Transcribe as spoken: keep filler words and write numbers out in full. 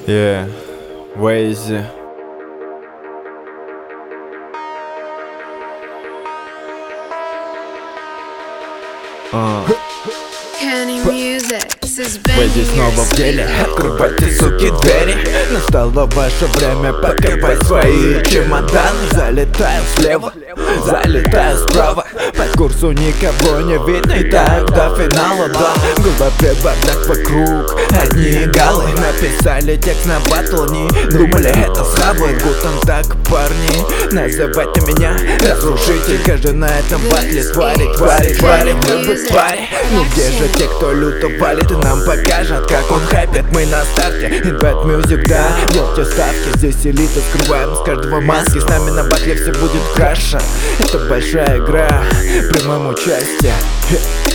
Yeah, Waze. Uh. Kenny Music, Waze снова в деле, открывайте, суки, двери. Настало ваше время паковать свои чемоданы. Залетаю слева, залетаю справа, по курсу никого не видно, и так до финала, да. В голове бардак, вокруг одни галы. Написали текст на батл, не думали это схавают. Гутен так, парни, называйте меня разрушитель. Каждый на этом батле твари, твари, твари, мы бы твари. Ну где же те, кто люто валит и нам покажет, как он хайпит? Мы на старте, Invite Music, да, делайте ставки. Здесь элита, скрываем с каждого маски. С нами на батле все будет краше. Это большая игра, в прямом участии.